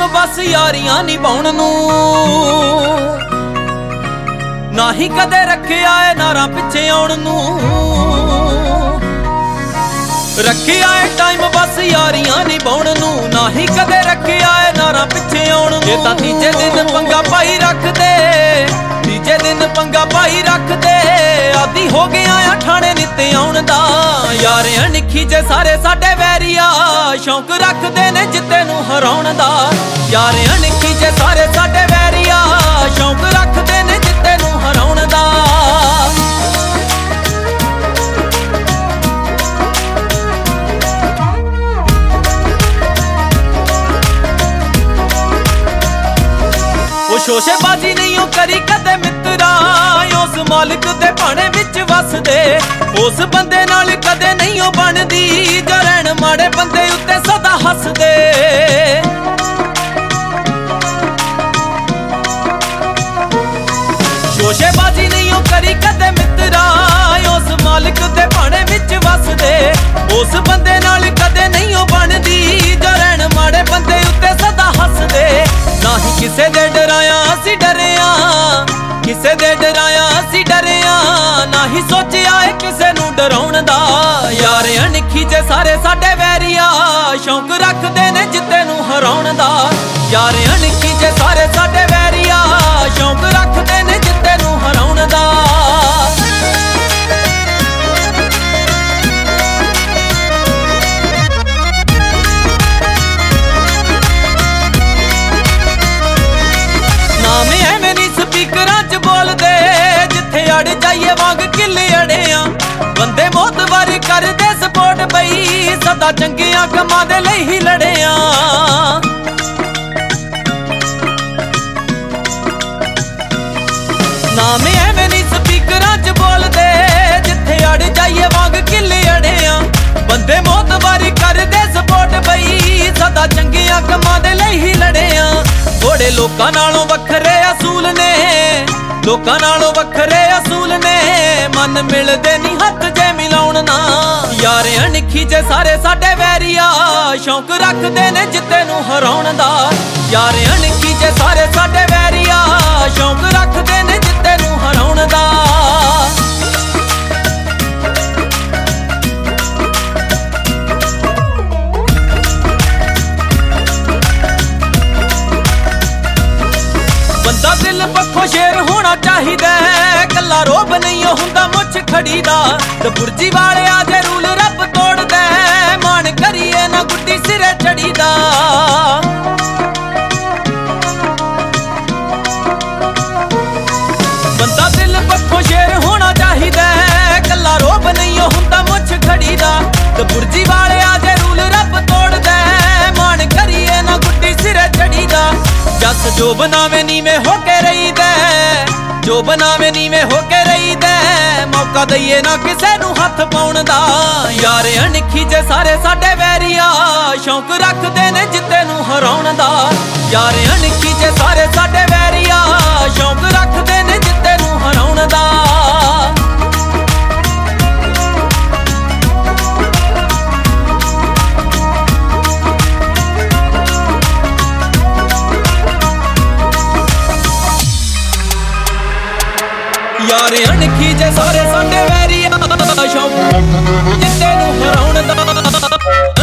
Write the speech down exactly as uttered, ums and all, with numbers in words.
बस यारियां निभाउण नूं, ना ही कदे रखिया है नारा पिछे आउण नूं। रखिया है टाइम बस यारियां निभाउण नूं, ना ही कदे रखिया है नारा पिछे आउण नूं। ये तां तीजे दिन पंगा पाई रख दे, तीजे दिन पंगा पाई रख दे। आदि हो गया आ ठाणे नित्ते आउण दा, यार अणखी जे सारे साडे वैरिया शौक रखदे ने जित्ते नूं हराउण दा। यार अणखी जे सारे साडे वैरिया शौक रखदे ने जित्ते नूं हराउण दा। शोशेबाजी नहीं करी कदे मित्रा, उस मालिक दे भाणे विच वसदे। उस बंदे नाल कदे नहीं बनदी, जो रहण माड़े बंदे उत्ते सदा हसदे। शोशेबाजी नहीं करी कदे मित्रा, उस मालिक दे भाणे विच वसदे। उस बंदे नाल कदे नहीं बनदी, जो रहण माड़े बंदे उत्ते सदा हसदे। ना ही किसे दे डराया असी डरिया, किसे दे डराया असी डरिया। ना ही सोचिया है किसे नूं डराउण दा। यार अणखी जे सारे साडे वैरिया शौक रखदे ने जित्ते नूं हराउण दा। यार अणखी जे सारे साडे वैरिया शौक रखदे ने जित्ते नूं हराउण दा। अड़ जाइए वांग किले अड़िया, बंदे मोतबर कर दे सपोर्ट बई, सदा चंगिया कमां दे लई ही लड़िया। नाम एवें नहीं स्पीकरां च बोलदे, जिथे अड़ जाइए वांग किले अड़िया। बंदे मोतबर कर दे सपोर्ट बई, सदा चंगिया कमां दे लई ही लड़िया। थोड़े लोकां नालों वखरे असूल ने, लोकां नालों वखरे असूल ने। मन मिलदे नी हथ जे मिलाउण ना। यार अणखी जे सारे साडे वैरिया शौक रखदे ने जित्ते नूं हराउण दा। यार अणखी जे सारे साडे वैरिया शौक रखदे ने जित्ते नूं हराउण दा। बंदा दिल पक्खों शेर होना चाहिदा, कला रोब नहीं हुंदा मुछ खड़ी दा। ते बुर्जी वाले आजे रूल रब तोड़ दे, मान करिए ना गुड्डी सिरे चढ़ी दा। बंदा दिल पक्खों शेर होना चाहिदा, कला रोब नहीं हुंदा मुछ खड़ी दा। ते बुर्जी वाले आजे रूल रब तोड़ दे, मान करिए ना गुड्डी सिरे चढ़ी दा। जस जो बनावे नी में होके रही दे, जो बनावे नी में होके रही दे। मौका दईए ना किसे नूं हथ पाउण दा। यार अणखी जे सारे साडे वैरिया शौक रखदे ने जित्ते नूं हराउण दा। यार अणखी जे सारे साडे वैरिया शौक रखदे ने जित्ते नूं हराउण दा। यार अणखी जे सारे साडे वैरिया शौक जित्ते नूं हराउण दा।